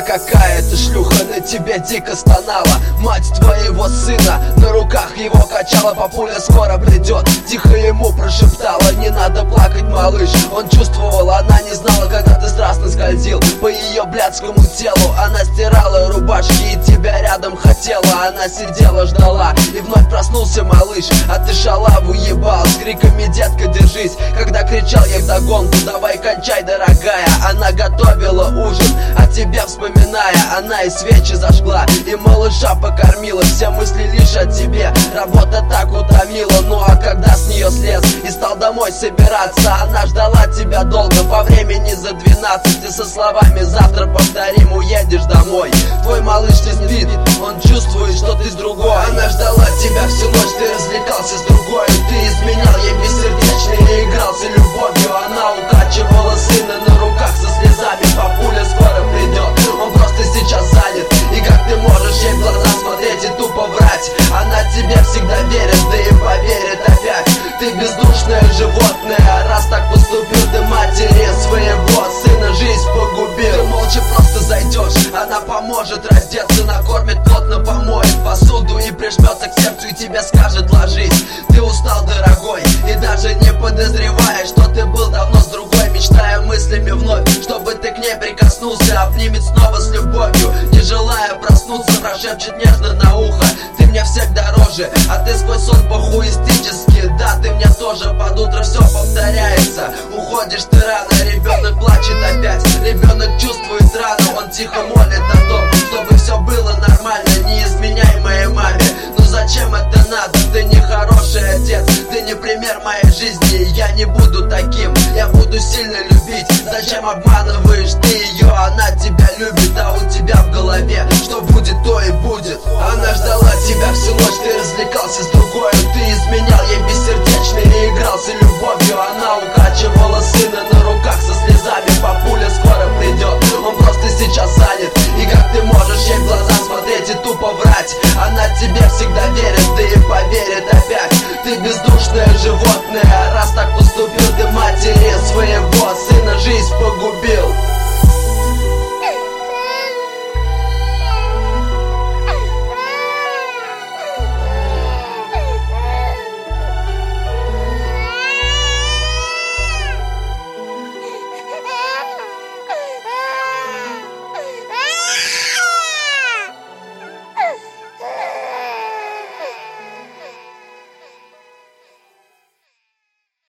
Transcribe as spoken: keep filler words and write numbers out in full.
какая-то шлюха на тебя дико стонала. Мать твоего сына на руках его качала. Папуля скоро придет, тихо ему прошептала: не надо плакать, малыш. Он чувствовал, она не знала, когда ты страстно скользил по ее блядскому телу. Она стирала рубашки и тебя рядом хотела. Она сидела, ждала, и вновь проснулся малыш, а ты шалаву ебал с криками: детка, держись. Когда кричал я вдогонку: давай кончай, дорогая. Она готовила ужин, а тебя вспоминая, она и свечи зажгла, и малыша покормила. Все мысли лишь о тебе, работа так утомила. Ну а когда с нее слез и стал домой собираться, она ждала тебя долго, по времени за двенадцать, и со словами: завтра повторим, уедешь домой. Твой малыш не спит, он чувствует, что ты с другой. Она ждала тебя всю ночь, ты развлекался с другой. Ты изменял ей бессердечно и игрался любовью. Она укачивала сына на руках со слезами: папуля скоро придет, он просто сейчас занят. И как ты можешь ей в глаза смотреть и тупо врать? Она тебе всегда верит, да и поверит опять. Ты бездушное животное, а раз так поступил, ты матери своего сына жизнь погубил. Ты молча просто зайдешь, она поможет раздеться, накормит, плотно помоет посуду и прижмется к сердцу и тебе скажет: ложись. Ты устал, дорогой, и даже не подозревая, что ты был давно с другой, мечтая мыслями вновь, чтобы ты к ней прикоснулся, обнимет снова с любовью, не желая проснуться, прошепчет нежно на ухо: ты мне всех дороже, а ты сквозь сон похуистически. Да, ты мне тоже, под утро все повторяется. Уходишь ты рано, ребенок плачет опять, ребенок чувствует рану, он тихо молит о том, чтобы все было нормально, не изменяй моей маме. Ну зачем это надо? Ты не хороший отец, ты не пример моей жизни. Я не буду таким, я буду сильно любить. Зачем обманываешь ты ее? Она тебя любит, а у тебя в голове что будет, то и будет. Она ждала тебя всю ночь, ты развлекался с